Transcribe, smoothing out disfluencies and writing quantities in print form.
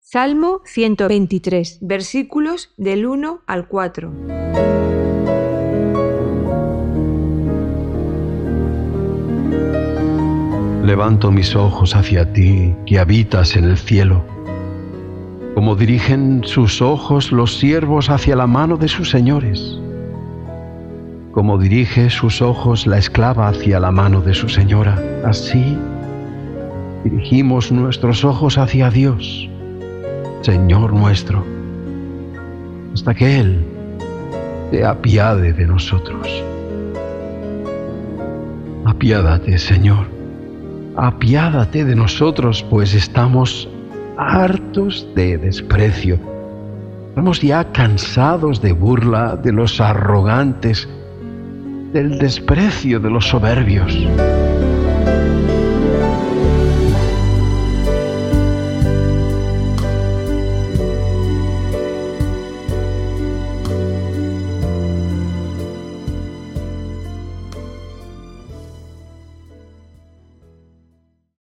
Salmo 123, versículos del 1 al 4. Levanto mis ojos hacia ti, que habitas en el cielo. Como dirigen sus ojos los siervos hacia la mano de sus señores. Como dirige sus ojos la esclava hacia la mano de su señora, así dirigimos nuestros ojos hacia Dios, Señor nuestro, hasta que Él se apiade de nosotros. Apiádate, Señor, apiádate de nosotros, pues estamos hartos de desprecio. Estamos ya cansados de burla de los arrogantes, del desprecio de los soberbios.